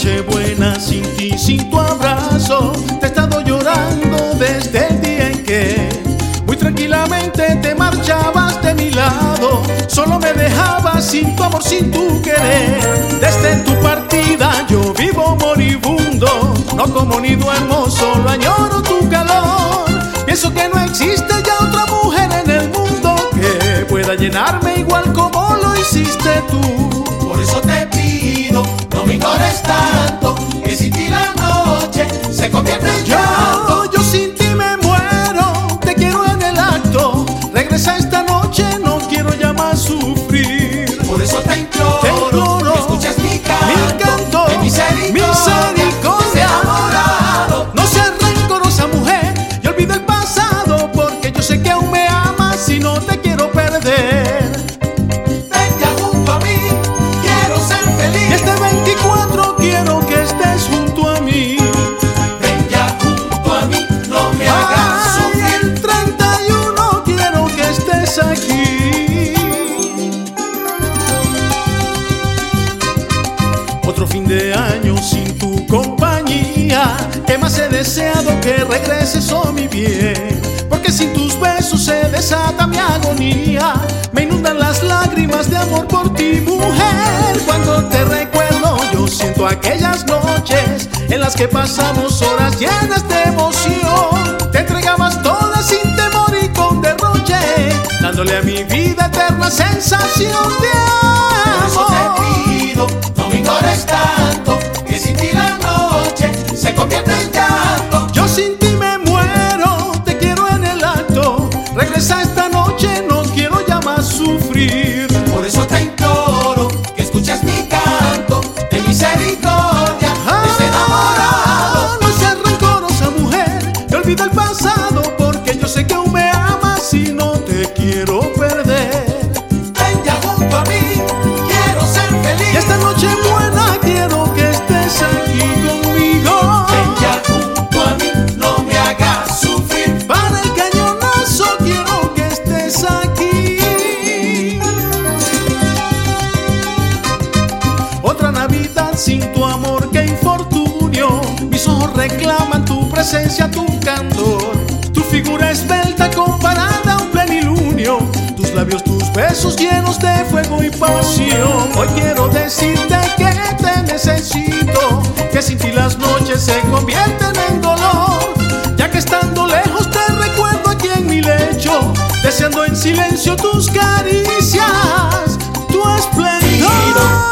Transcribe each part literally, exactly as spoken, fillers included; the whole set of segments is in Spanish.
noche buena sin ti, sin tu abrazo. Te he estado llorando desde el día en que muy tranquilamente te marchabas de mi lado. Solo me dejabas sin tu amor, sin tu querer. Desde tu partida yo vivo moribundo. No como ni duermo, solo añoro tu calor. Pienso que no existe ya otra mujer en el mundo que pueda llenarme igual como lo hiciste tú. Por eso te pido, no me ignores tanto, que sin ti la noche se convierte en llanto. Yo, yo sin ti me muero, te quiero en el acto. Regresa esta noche, no quiero ya más sufrir. Por eso te imploro, te imploro que escuches mi canto, mi canto de misericordia, misericordia. enamorado. No seas rencorosa mujer y olvida el pasado, porque yo sé que aún me amas y no te quiero perder. Ven ya junto a mí, quiero ser feliz. Y este veinticuatro quiero que estés junto a mí. Ven ya junto a mí, no me hagas Ay, sufrir. el treinta y uno quiero que estés aquí. Otro fin de año sin tu compañía, que más he deseado que regreses, oh mi bien. Porque sin tus besos se desata mi agonía. Me inundan las lágrimas de amor por ti, mujer. Cuando te recuerdo yo siento aquellas noches en las que pasamos horas llenas de emoción. Te entregabas toda sin temor y con derroche, dándole a mi vida eterna sensación de Por eso te amor. pido, no me ignores tanto, que sin ti la noche se convierte en llanto. Yo sin ti me muero, te quiero en el acto. Regresa esta noche, no quiero ya más sufrir. Por eso te imploro, que escuches mi canto de misericordia, desde enamorado. No seas rencorosa mujer y olvida el pasado, porque yo sé que aún me amas y no te quiero perder. Ven ya junto a mí, quiero ser feliz. Y esta noche buena quiero que estés aquí conmigo. Ven ya junto a mí, no me hagas sufrir. Para el cañonazo quiero que estés aquí. Otra Navidad sin tu amor, qué infortunio. Mis ojos reclaman tu presencia, tu candor. Tu figura esbelta comparada a un plenilunio. Tus labios, tus besos llenos de fuego y pasión. Hoy quiero decirte que te necesito, que sin ti las noches se convierten en dolor. Ya que estando lejos te recuerdo aquí en mi lecho, deseando en silencio tus caricias, tu esplendor.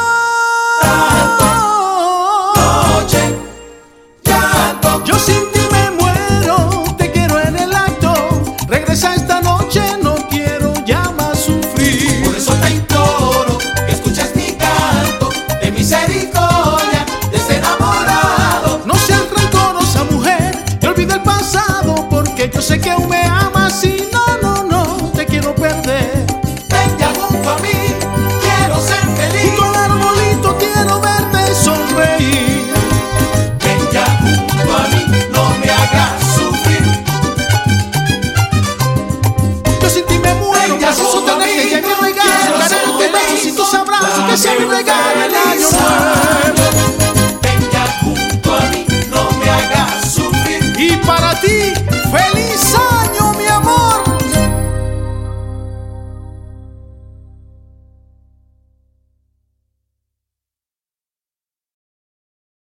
Noche, llanto. Yo sin ti me muero, te quiero en el acto. Regresa esta noche, no quiero ya más sufrir. Por eso te imploro, que escuches mi canto de misericordia, desde enamorado. No seas rencorosa mujer y olvida el pasado, porque yo sé que aún me amas y no, no, no te quiero perder. Ven ya junto a mí, quiero ser feliz. Junto al arbolito quiero verte sonreír. Ven ya junto a mí, no me hagas sufrir. Yo sin ti me muero, Ven ya preciso junto a tenerte mí, y a mi regalo, quiero ser daré tus besos y feliz. tus abrazos, que sea mi regalo.